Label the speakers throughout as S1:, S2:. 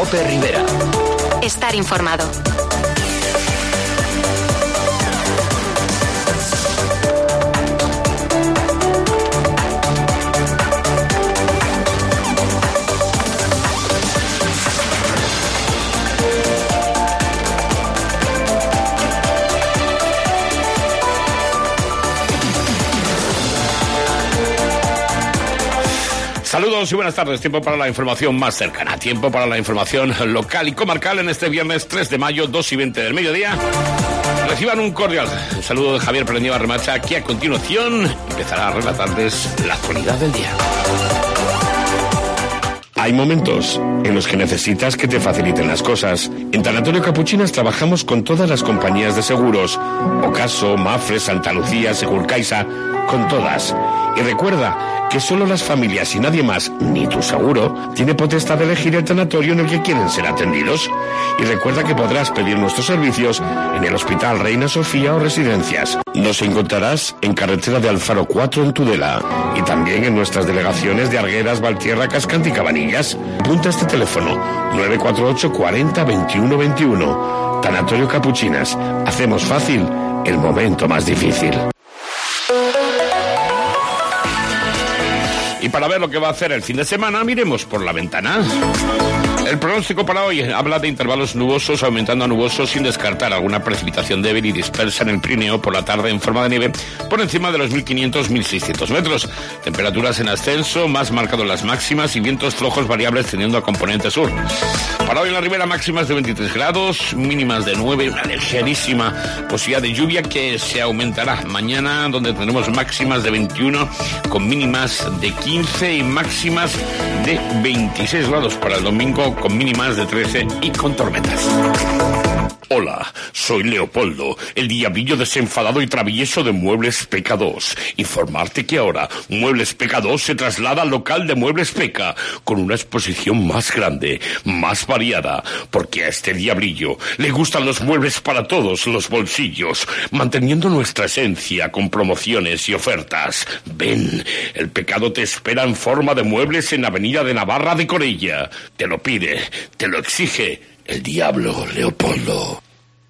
S1: COPE Rivera.
S2: Estar informado.
S3: Saludos y buenas tardes. Tiempo para la información más cercana. Tiempo para la información local y comarcal en este viernes 3 de mayo, 2:20 del mediodía. Reciban un cordial saludo de Javier Pereñeva Remacha, que a continuación empezará a relatarles la actualidad del día. Hay momentos en los que necesitas que te faciliten las cosas. En Tanatorio Capuchinas trabajamos con todas las compañías de seguros. Ocaso, Mafre, Santa Lucía, Segurcaixa, con todas. Y recuerda que solo las familias y nadie más, ni tu seguro, tiene potestad de elegir el tanatorio en el que quieren ser atendidos. Y recuerda que podrás pedir nuestros servicios en el Hospital Reina Sofía o Residencias. Nos encontrarás en carretera de Alfaro 4 en Tudela y también en nuestras delegaciones de Arguedas, Valtierra, Cascante y Cabanillas. Apunta este teléfono 948 40 21 21. Tanatorio Capuchinas. Hacemos fácil el momento más difícil. Y para ver lo que va a hacer el fin de semana, miremos por la ventana. El pronóstico para hoy habla de intervalos nubosos aumentando a nubosos sin descartar alguna precipitación débil y dispersa en el Pirineo por la tarde en forma de nieve por encima de los 1.500-1.600 metros. Temperaturas en ascenso, más marcado las máximas y vientos flojos variables tendiendo a componente sur. Para hoy en la Ribera máximas de 23 grados, mínimas de 9, una ligerísima posibilidad de lluvia que se aumentará mañana, donde tendremos máximas de 21 con mínimas de 15 y máximas de 26 grados para el domingo, con mínimas de 13 y con tormentas. Hola, soy Leopoldo, el diablillo desenfadado y travieso de Muebles Peca 2. Informarte que ahora Muebles Peca 2 se traslada al local de Muebles Peca con una exposición más grande, más variada, porque a este diablillo le gustan los muebles para todos los bolsillos, manteniendo nuestra esencia con promociones y ofertas. Ven, el pecado te espera en forma de muebles en Avenida de Navarra de Corella. Te lo pide, te lo exige el diablo, Leopoldo.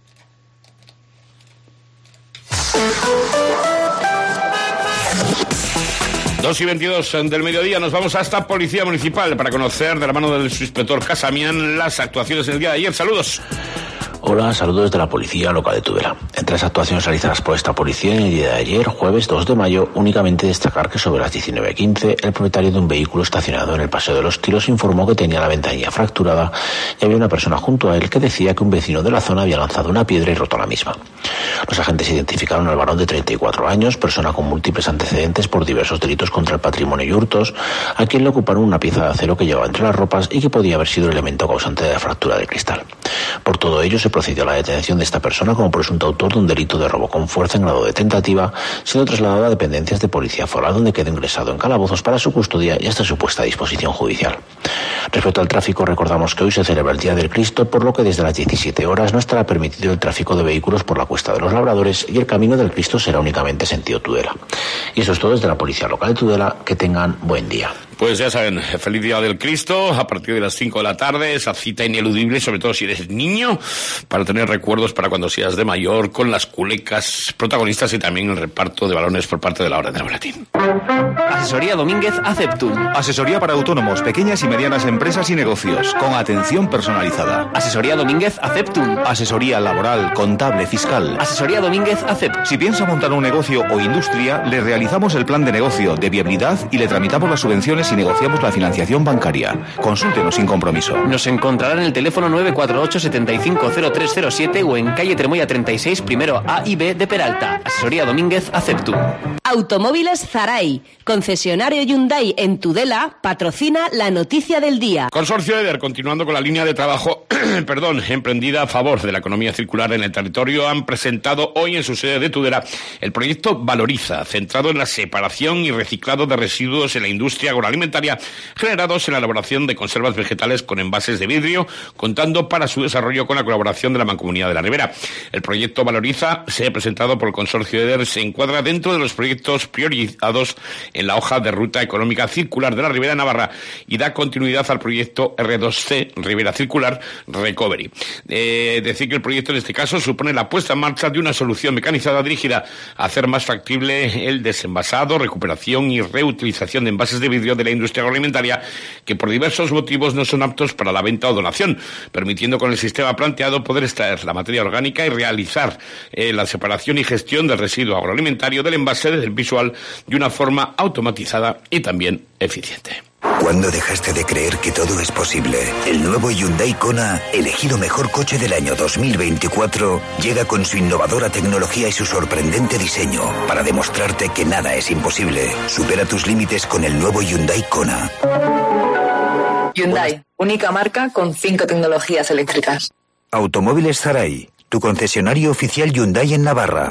S3: Dos y 22 del mediodía nos vamos hasta Policía Municipal para conocer de la mano del subinspector Casamián las actuaciones del día de ayer. Saludos.
S4: Hola, saludos desde la Policía Local de Tudela. Entre las actuaciones realizadas por esta policía en el día de ayer, jueves 2 de mayo, únicamente destacar que sobre las 19:15, el propietario de un vehículo estacionado en el Paseo de los Tiros informó que tenía la ventanilla fracturada y había una persona junto a él que decía que un vecino de la zona había lanzado una piedra y roto la misma. Los agentes identificaron al varón de 34 años, persona con múltiples antecedentes por diversos delitos contra el patrimonio y hurtos, a quien le ocuparon una pieza de acero que llevaba entre las ropas y que podía haber sido el elemento causante de la fractura del cristal. Por todo ello, se procedió a la detención de esta persona como presunto autor de un delito de robo con fuerza en grado de tentativa, siendo trasladado a dependencias de policía foral, donde quedó ingresado en calabozos para su custodia y hasta su puesta a disposición judicial. Respecto al tráfico, recordamos que hoy se celebra el Día del Cristo, por lo que desde las 17 horas no estará permitido el tráfico de vehículos por la Cuesta de los Labradores y el Camino del Cristo será únicamente sentido Tudela. Y eso es todo desde la Policía Local de Tudela. Que tengan buen día.
S3: Pues ya saben, feliz Día del Cristo, a partir de las 5 de la tarde, esa cita ineludible, sobre todo si eres niño, para tener recuerdos para cuando seas de mayor, con las culecas protagonistas y también el reparto de balones por parte de la Orden del Boletín.
S1: Asesoría Domínguez Aceptum.
S5: Asesoría para autónomos, pequeñas y medianas empresas y negocios, con atención personalizada.
S1: Asesoría Domínguez Aceptum.
S5: Asesoría laboral, contable, fiscal.
S1: Asesoría Domínguez Aceptum.
S5: Si piensa montar un negocio o industria, le realizamos el plan de negocio, de viabilidad y le tramitamos las subvenciones y negociamos la financiación bancaria. Consúltenos sin compromiso.
S1: Nos encontrará en el teléfono 948 750307 o en calle Tremoya 36, primero A y B de Peralta. Asesoría Domínguez Aceptum.
S6: Automóviles Zaray, concesionario Hyundai en Tudela, patrocina la noticia del día.
S3: Consorcio EDER, continuando con la línea de trabajo emprendida a favor de la economía circular en el territorio, han presentado hoy en su sede de Tudela el proyecto Valoriza, centrado en la separación y reciclado de residuos en la industria agroalimentaria generados en la elaboración de conservas vegetales con envases de vidrio, contando para su desarrollo con la colaboración de la Mancomunidad de la Ribera. El proyecto Valoriza, se ha presentado por el Consorcio EDER, se encuadra dentro de los proyectos proyectos priorizados en la hoja de ruta económica circular de la Ribera Navarra y da continuidad al proyecto R2C, Ribera Circular Recovery. Decir que el proyecto en este caso supone la puesta en marcha de una solución mecanizada dirigida a hacer más factible el desenvasado, recuperación y reutilización de envases de vidrio de la industria agroalimentaria que por diversos motivos no son aptos para la venta o donación, permitiendo con el sistema planteado poder extraer la materia orgánica y realizar la separación y gestión del residuo agroalimentario del envase del visual de una forma automatizada y también eficiente.
S7: ¿Cuándo dejaste de creer que todo es posible? El nuevo Hyundai Kona, elegido mejor coche del año 2024, llega con su innovadora tecnología y su sorprendente diseño para demostrarte que nada es imposible. Supera tus límites con el nuevo Hyundai Kona.
S8: Hyundai, única marca con 5 tecnologías eléctricas.
S7: Automóviles Zaray, tu concesionario oficial Hyundai en Navarra.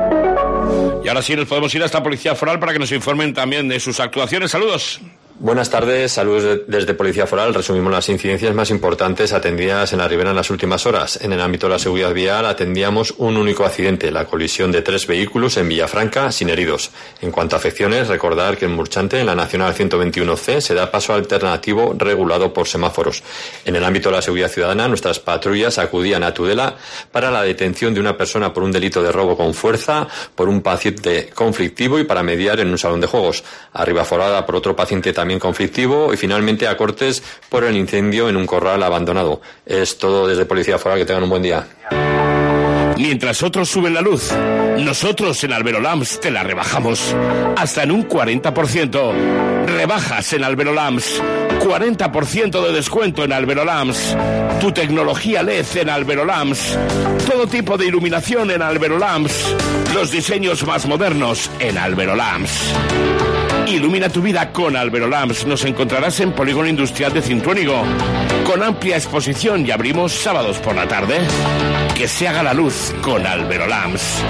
S3: Y ahora sí nos podemos ir hasta Policía Foral para que nos informen también de sus actuaciones. Saludos.
S9: Buenas tardes, saludos desde Policía Foral. Resumimos las incidencias más importantes atendidas en la Ribera en las últimas horas. En el ámbito de la seguridad vial atendíamos un único accidente, la colisión de 3 vehículos en Villafranca sin heridos. En cuanto a afecciones, recordar que en Murchante, en la Nacional 121C, se da paso alternativo regulado por semáforos. En el ámbito de la seguridad ciudadana, nuestras patrullas acudían a Tudela para la detención de una persona por un delito de robo con fuerza, por un paciente conflictivo y para mediar en un salón de juegos. A Ribaforada por otro paciente también conflictivo y finalmente a Cortes por el incendio en un corral abandonado. Es todo desde Policía Foral, que tengan un buen día.
S3: Mientras otros suben la luz, nosotros en Albero Lamps te la rebajamos hasta en un 40%. Rebajas en Albero Lamps, 40% de descuento en Albero Lamps. Tu tecnología LED en Albero Lamps. Todo tipo de iluminación en Albero Lamps. Los diseños más modernos en Albero Lamps. Ilumina tu vida con Albero Lamps. Nos encontrarás en Polígono Industrial de Cintuénigo, con amplia exposición y abrimos sábados por la tarde. Que se haga la luz con Albero Lamps.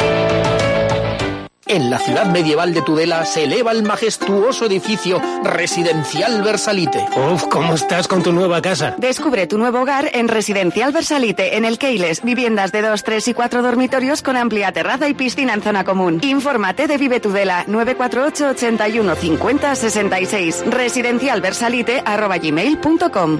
S10: En la ciudad medieval de Tudela se eleva el majestuoso edificio Residencial Versalite.
S1: Uf, ¿cómo estás con tu nueva casa?
S11: Descubre tu nuevo hogar en Residencial Versalite, en el Keiles. Viviendas de 2, 3 y 4 dormitorios con amplia terraza y piscina en zona común. Infórmate de Vive Tudela, 948 81 50 66. residencialversalite@gmail.com.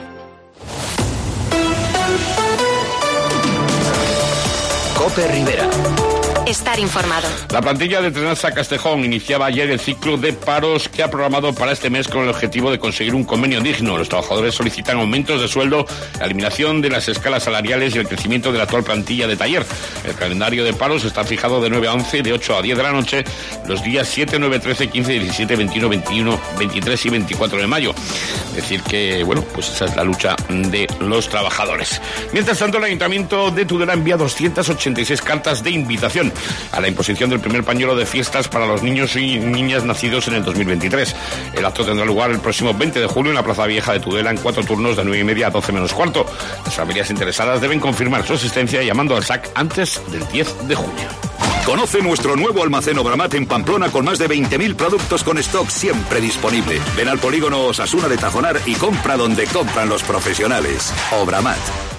S2: Cope Rivera. Estar informado.
S3: La plantilla de Trenasa Castejón iniciaba ayer el ciclo de paros que ha programado para este mes con el objetivo de conseguir un convenio digno. Los trabajadores solicitan aumentos de sueldo, la eliminación de las escalas salariales y el crecimiento de la actual plantilla de taller. El calendario de paros está fijado de 9 a 11, de 8 a 10 de la noche, los días 7, 9, 13, 15, 17, 21, 21, 23 y 24 de mayo. Es decir que, bueno, pues esa es la lucha de los trabajadores. Mientras tanto, el Ayuntamiento de Tudela envía 286 cartas de invitación a la imposición del primer pañuelo de fiestas para los niños y niñas nacidos en el 2023. El acto tendrá lugar el próximo 20 de julio en la Plaza Vieja de Tudela en 4 turnos de 9:30 a 12 menos cuarto. Las familias interesadas deben confirmar su asistencia llamando al SAC antes del 10 de junio.
S12: Conoce nuestro nuevo almacén Obramat en Pamplona con más de 20.000 productos con stock siempre disponible. Ven al polígono Osasuna de Tajonar y compra donde compran los profesionales. Obramat.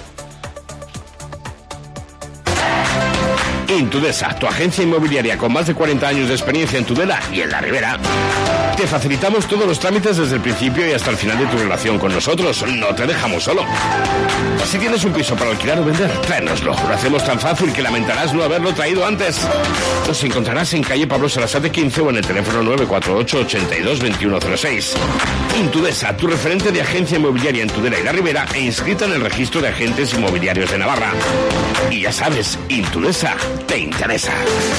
S3: Intudesa, tu agencia inmobiliaria con más de 40 años de experiencia en Tudela y en la Ribera. Te facilitamos todos los trámites desde el principio y hasta el final de tu relación con nosotros. No te dejamos solo. Si tienes un piso para alquilar o vender, tráenoslo. Lo hacemos tan fácil que lamentarás no haberlo traído antes. Nos encontrarás en calle Pablo Sarasate 15 o en el teléfono 948 82 2106. Intudesa, tu referente de agencia inmobiliaria en Tudela y la Ribera e inscrita en el registro de agentes inmobiliarios de Navarra. Y ya sabes, Intudesa te interesa.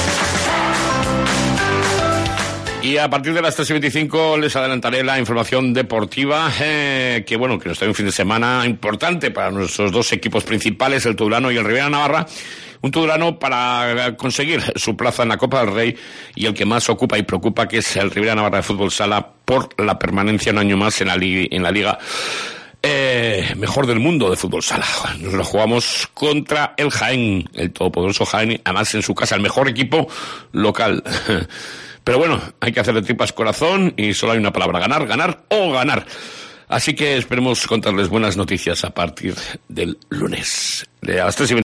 S3: Y a partir de las 3:25 les adelantaré la información deportiva, que bueno, que nos trae un fin de semana importante para nuestros dos equipos principales, el Tudelano y el Ribera Navarra. Un Tudelano para conseguir su plaza en la Copa del Rey y el que más ocupa y preocupa, que es el Ribera Navarra de Fútbol Sala, por la permanencia un año más en la liga mejor del mundo de fútbol sala. Nos lo jugamos contra el Jaén, el todopoderoso Jaén, además en su casa, el mejor equipo local. Pero bueno, hay que hacer de tripas corazón y solo hay una palabra: ganar, ganar o ganar. Así que esperemos contarles buenas noticias a partir del lunes. A las 3:20.